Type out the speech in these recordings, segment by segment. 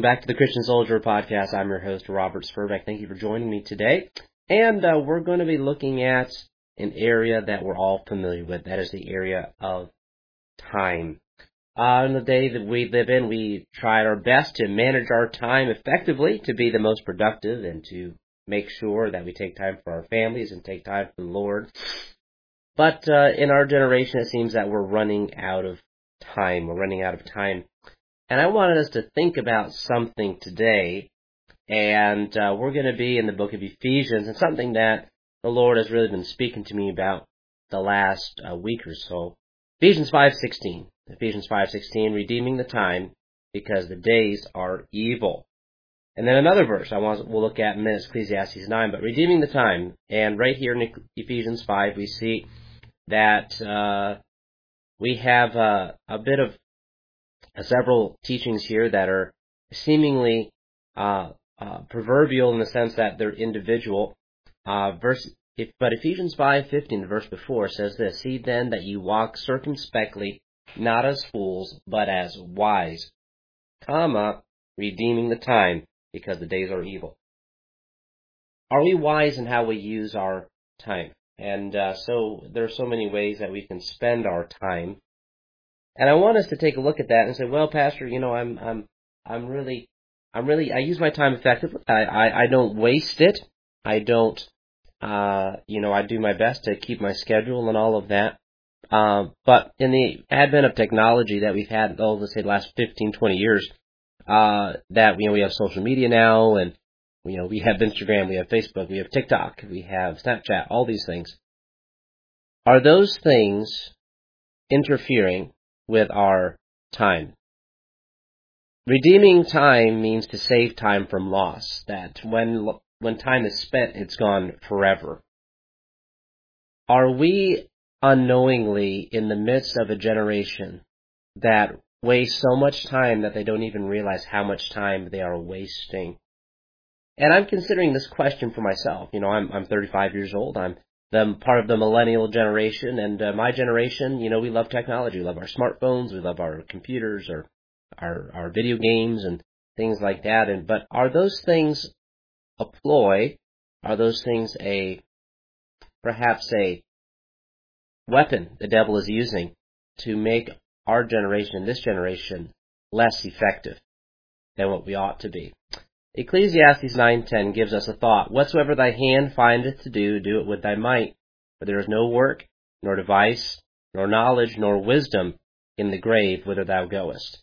back to the Christian Soldier Podcast. I'm your host, Robert Spurbeck. Thank you for joining me today. And we're going to be looking at an area that we're all familiar with. That is the area of time. In the day that we live in, we try our best to manage our time effectively, to be the most productive, and to make sure that we take time for our families and take time for the Lord. But in our generation, it seems that we're running out of time. We're running out of time. And I wanted us to think about something today, and we're going to be in the book of Ephesians, and something that the Lord has really been speaking to me about the last week or so. Ephesians 5:16. Ephesians 5:16, redeeming the time because the days are evil. And then another verse we'll look at in a minute, Ecclesiastes 9, but redeeming the time. And right here in Ephesians 5, we see that we have a bit of several teachings here that are seemingly proverbial in the sense that they're individual. But Ephesians 5:15, the verse before, says this: "See then that you walk circumspectly, not as fools, but as wise, redeeming the time, because the days are evil." Are we wise in how we use our time? And so there are so many ways that we can spend our time. And I want us to take a look at that and say, well, Pastor, I use my time effectively. I don't waste it. I don't, I do my best to keep my schedule and all of that. But in the advent of technology that we've had, let's say the last 15, 20 years, that, we have social media now, and, we have Instagram, we have Facebook, we have TikTok, we have Snapchat, all these things. Are those things interfering with our time? Redeeming time means to save time from loss, that when time is spent, it's gone forever. Are we unknowingly in the midst of a generation that wastes so much time that they don't even realize how much time they are wasting? And I'm considering this question for myself. I'm 35 years old. I'm part of the millennial generation, and my generation, we love technology. We love our smartphones, we love our computers, or our video games and things like that. But are those things a ploy? Are those things perhaps a weapon the devil is using to make our generation, this generation, less effective than what we ought to be? Ecclesiastes 9:10 gives us a thought: "Whatsoever thy hand findeth to do, do it with thy might. For there is no work, nor device, nor knowledge, nor wisdom in the grave whither thou goest."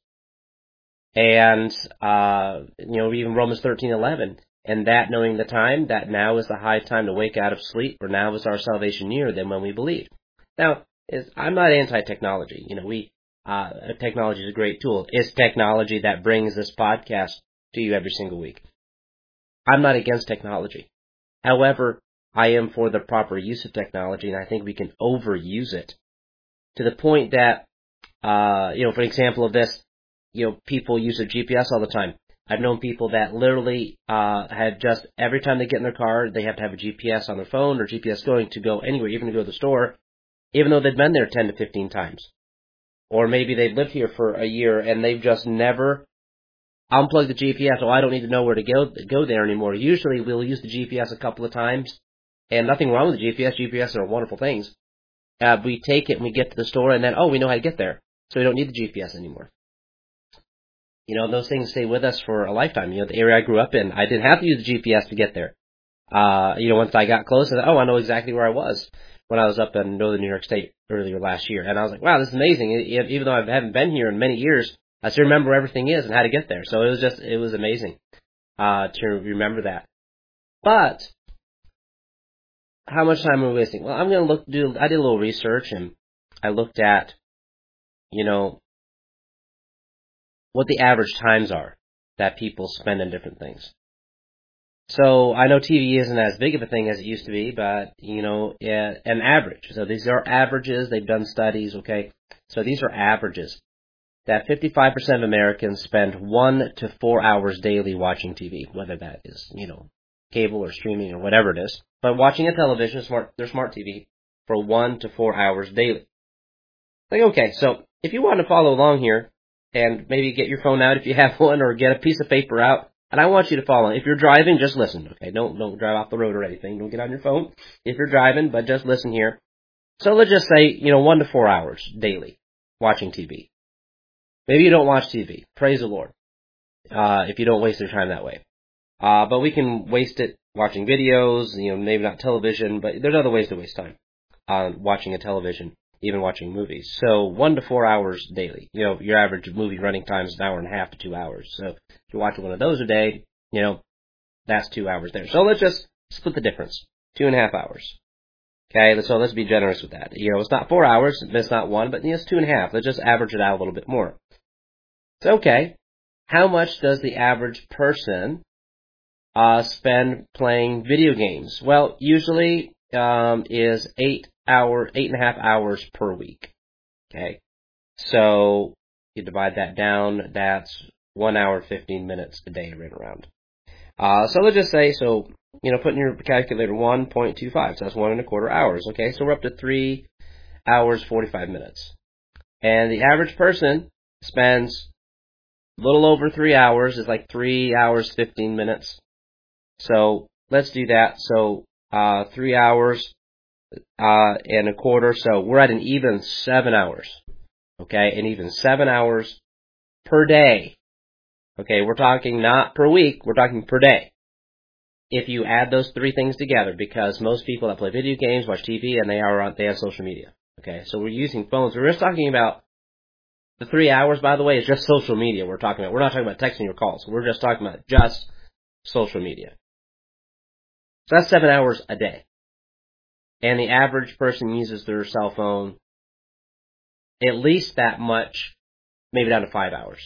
And, even Romans 13:11, "And that knowing the time, that now is the high time to wake out of sleep, for now is our salvation nearer than when we believed." Now, I'm not anti-technology. Technology is a great tool. It's technology that brings this podcast to you every single week. I'm not against technology. However, I am for the proper use of technology, and I think we can overuse it to the point that, for example of this, people use their GPS all the time. I've known people that literally had just, every time they get in their car, they have to have a GPS on their phone or GPS going to go anywhere, even to go to the store, even though they've been there 10 to 15 times. Or maybe they've lived here for a year and they've just never unplug the GPS, so I don't need to know where to go there anymore. Usually we'll use the GPS a couple of times, and nothing wrong with the GPS. GPS are wonderful things. We take it and we get to the store, and then, we know how to get there, so we don't need the GPS anymore. Those things stay with us for a lifetime. The area I grew up in, I didn't have to use the GPS to get there. Once I got close, I know exactly where I was when I was up in northern New York State earlier last year. And I was like, wow, this is amazing. Even though I haven't been here in many years, I still remember where everything is and how to get there. So it was amazing to remember that. But how much time are we wasting? Well, I'm going to I did a little research, and I looked at, what the average times are that people spend on different things. So I know TV isn't as big of a thing as it used to be, but, an average. So these are averages. They've done studies, okay? So these are averages. That 55% of Americans spend 1 to 4 hours daily watching TV, whether that is, cable or streaming or whatever it is. But watching a television, their smart TV, for 1 to 4 hours daily. Okay, so if you want to follow along here, and maybe get your phone out if you have one, or get a piece of paper out. And I want you to follow. If you're driving, just listen, okay? Don't drive off the road or anything. Don't get on your phone if you're driving, but just listen here. So let's just say, 1 to 4 hours daily watching TV. Maybe you don't watch TV. Praise the Lord. If you don't waste your time that way. But we can waste it watching videos, maybe not television, but there's other ways to waste time watching a television, even watching movies. So 1 to 4 hours daily. Your average movie running time is an hour and a half to 2 hours. So if you watch one of those a day, that's 2 hours there. So let's just split the difference. 2.5 hours. Okay, so let's be generous with that. It's not 4 hours, it's not 1, but it's 2.5. Let's just average it out a little bit more. So, okay, how much does the average person spend playing video games? Well, usually is 8.5 hours per week. Okay, so you divide that down. That's 1 hour 15 minutes a day right around. So let's just say, put in your calculator 1.25. So that's 1.25 hours. Okay, so we're up to 3 hours 45 minutes, and the average person spends a little over 3 hours. Is like 3 hours 15 minutes. So let's do that. So 3 hours and a quarter. So we're at an even 7 hours. Okay, and even 7 hours per day. Okay, we're talking not per week. We're talking per day. If you add those three things together, because most people that play video games, watch TV, and they have social media. Okay, so we're using phones. We're just talking about the 3 hours, by the way, is just social media we're talking about. We're not talking about texting or calls. We're just talking about just social media. So that's 7 hours a day. And the average person uses their cell phone at least that much, maybe down to 5 hours.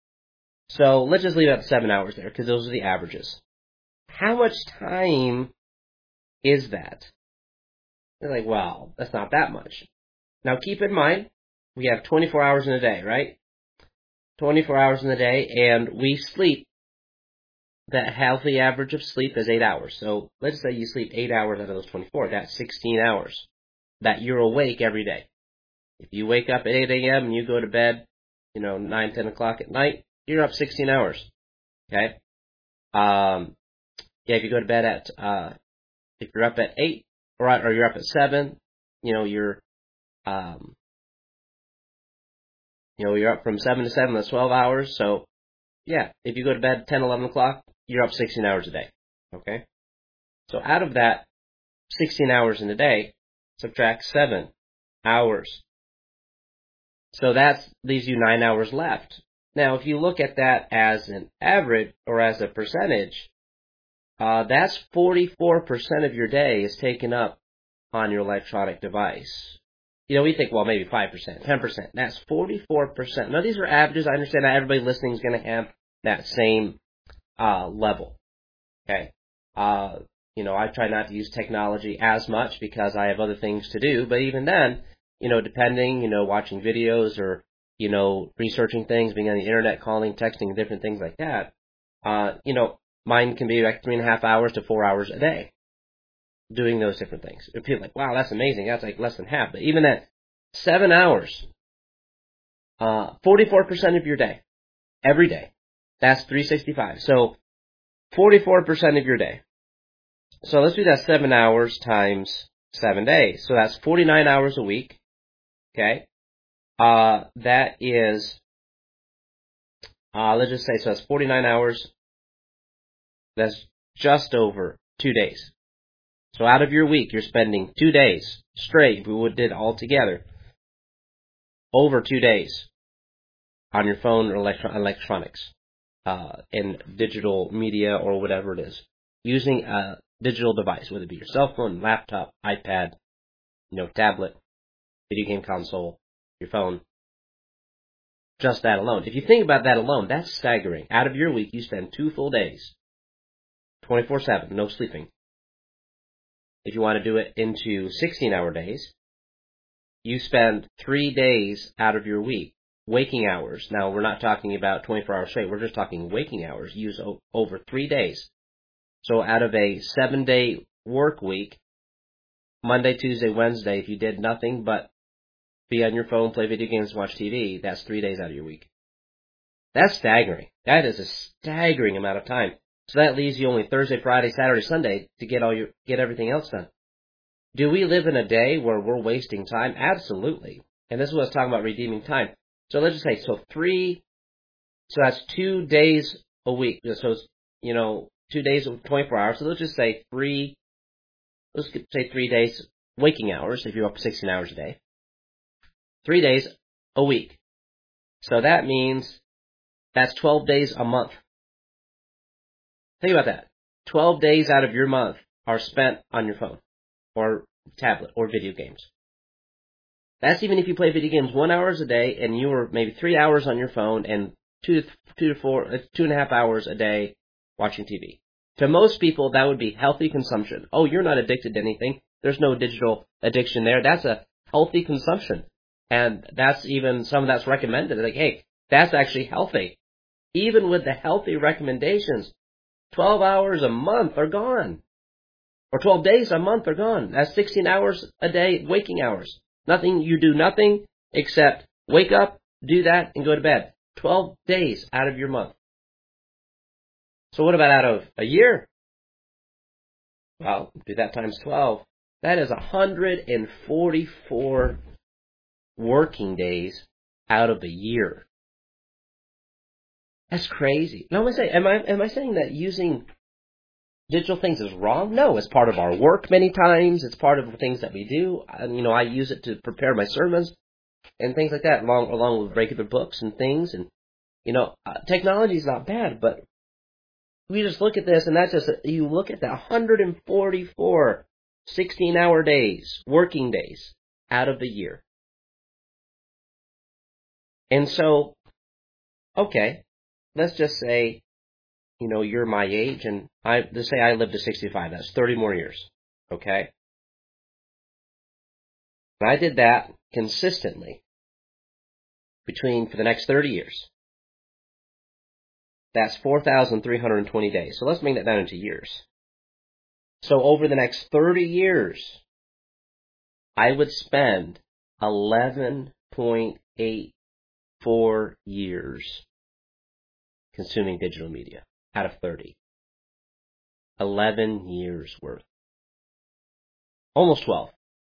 So let's just leave it at 7 hours there, because those are the averages. How much time is that? They're like, well, that's not that much. Now keep in mind, we have 24 hours in a day, right? 24 hours in a day, and we sleep. That healthy average of sleep is 8 hours. So let's say you sleep 8 hours out of those 24. That's 16 hours that you're awake every day. If you wake up at 8 a.m. and you go to bed, 9, 10 o'clock at night, you're up 16 hours. Okay? If you go to bed at, if you're up at 8, or you're up at 7, you're up from 7 to 7, that's 12 hours. So, if you go to bed at 10, 11 o'clock, you're up 16 hours a day. Okay? So out of that 16 hours in a day, subtract 7 hours. So that leaves you 9 hours left. Now, if you look at that as an average or as a percentage, that's 44% of your day is taken up on your electronic device. We think, well, maybe 5%, 10%. That's 44%. Now, these are averages. I understand that everybody listening is going to have that same level. Okay. I try not to use technology as much because I have other things to do. But even then, depending, watching videos or, researching things, being on the internet, calling, texting, different things like that, mine can be like 3.5 hours to 4 hours a day doing those different things. And people are like, wow, that's amazing. That's like less than half. But even at 7 hours, 44% of your day, every day, that's 365. So 44% of your day. So let's do that 7 hours times 7 days. So that's 49 hours a week. Okay. That is, let's just say, so that's 49 hours. That's just over 2 days. So out of your week, you're spending 2 days straight, if we did all together, over 2 days on your phone or electronics, in digital media or whatever it is, using a digital device, whether it be your cell phone, laptop, iPad, tablet, video game console, your phone. Just that alone. If you think about that alone, that's staggering. Out of your week, you spend 2 full days, 24/7, no sleeping. If you want to do it into 16-hour days, you spend 3 days out of your week, waking hours. Now, we're not talking about 24 hours straight. We're just talking waking hours. You use over 3 days. So out of a 7-day work week, Monday, Tuesday, Wednesday, if you did nothing but be on your phone, play video games, watch TV, that's 3 days out of your week. That's staggering. That is a staggering amount of time. So that leaves you only Thursday, Friday, Saturday, Sunday to get everything else done. Do we live in a day where we're wasting time? Absolutely. And this is what I was talking about, redeeming time. So let's just say, so that's 2 days a week. So it's, 2 days of 24 hours. So let's just say 3 days waking hours, if you're up 16 hours a day. 3 days a week. So that means that's 12 days a month. Think about that. 12 days out of your month are spent on your phone or tablet or video games. That's even if you play video games 1 hour a day and you were maybe 3 hours on your phone and 2.5 hours a day watching TV. To most people, that would be healthy consumption. Oh, you're not addicted to anything. There's no digital addiction there. That's a healthy consumption. And that's even, some of that's recommended. Like, hey, that's actually healthy. Even with the healthy recommendations, 12 hours a month are gone. Or 12 days a month are gone. That's 16 hours a day waking hours. You do nothing except wake up, do that, and go to bed. 12 days out of your month. So what about out of a year? Well, do that times 12. That is 144 working days out of a year. That's crazy. Now, am I saying that using digital things is wrong? No, it's part of our work many times. It's part of the things that we do. I use it to prepare my sermons and things like that, along with regular books and things. And, technology is not bad, but we just look at this, and that's just, you look at the 144 16-hour days, working days, out of the year. And so, okay, let's just say, you're my age, and let's say I live to 65. That's 30 more years, okay? And I did that consistently for the next 30 years. That's 4,320 days. So let's bring that down into years. So over the next 30 years, I would spend 11.84 years consuming digital media out of 30. 11 years worth. Almost 12.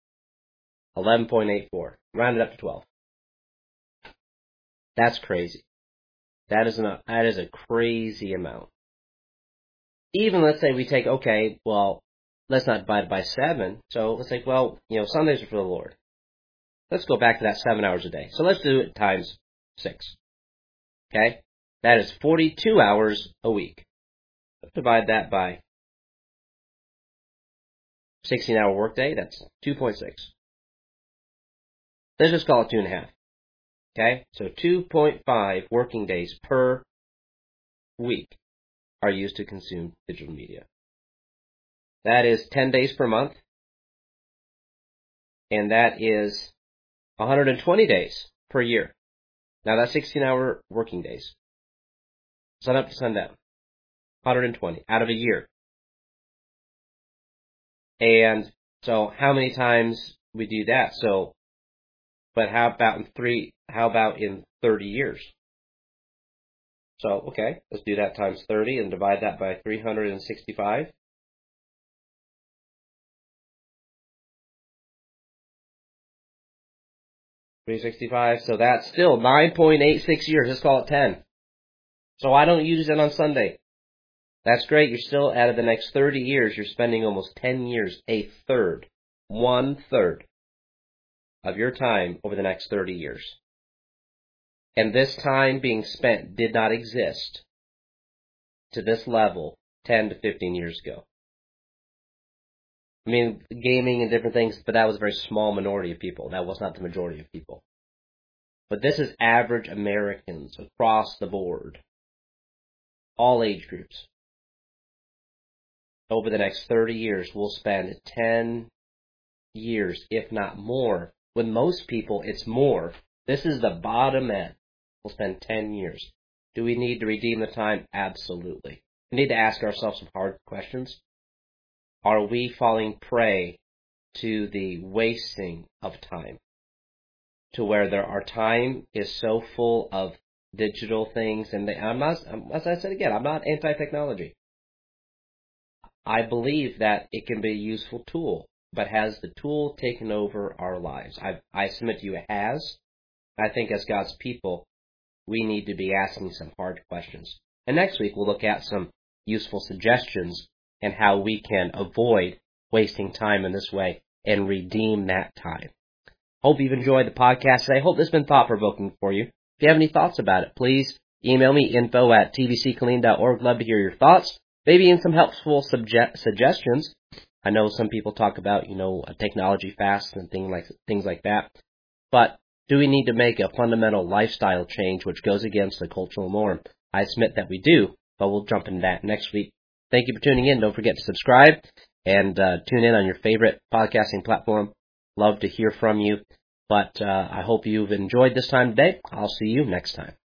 11.84. Round it up to 12. That's crazy. That is a crazy amount. Even let's say we take, let's not divide it by 7. So let's say, Sundays are for the Lord. Let's go back to that 7 hours a day. So let's do it times 6. Okay? That is 42 hours a week. Let's divide that by 16-hour workday. That's 2.6. Let's just call it 2.5. Okay? So 2.5 working days per week are used to consume digital media. That is 10 days per month. And that is 120 days per year. Now that's 16-hour working days. Sun up to sundown. 120 out of a year. And so how many times we do that? But how about in 30 years? So, okay, let's do that times 30 and divide that by 365. So that's still 9.86 years. Let's call it 10. So I don't use it on Sunday. That's great. You're still, out of the next 30 years, you're spending almost 10 years, 1/3 of your time over the next 30 years. And this time being spent did not exist to this level 10 to 15 years ago. I mean, gaming and different things, but that was a very small minority of people. That was not the majority of people. But this is average Americans across the board. All age groups. Over the next 30 years, we'll spend 10 years, if not more. With most people, it's more. This is the bottom end. We'll spend 10 years. Do we need to redeem the time? Absolutely. We need to ask ourselves some hard questions. Are we falling prey to the wasting of time? To where our time is so full of digital things, and I'm not, as I said again, I'm not anti-technology. I believe that it can be a useful tool, but has the tool taken over our lives? I submit to you it has. I think as God's people, we need to be asking some hard questions. And next week, we'll look at some useful suggestions and how we can avoid wasting time in this way and redeem that time. Hope you've enjoyed the podcast today. Hope this has been thought-provoking for you. If you have any thoughts about it, please email me, info@tvckilleen.org. Love to hear your thoughts. Maybe even some helpful suggestions. I know some people talk about, a technology fast and things like that. But do we need to make a fundamental lifestyle change which goes against the cultural norm? I admit that we do, but we'll jump into that next week. Thank you for tuning in. Don't forget to subscribe and tune in on your favorite podcasting platform. Love to hear from you. But I hope you've enjoyed this time today. I'll see you next time.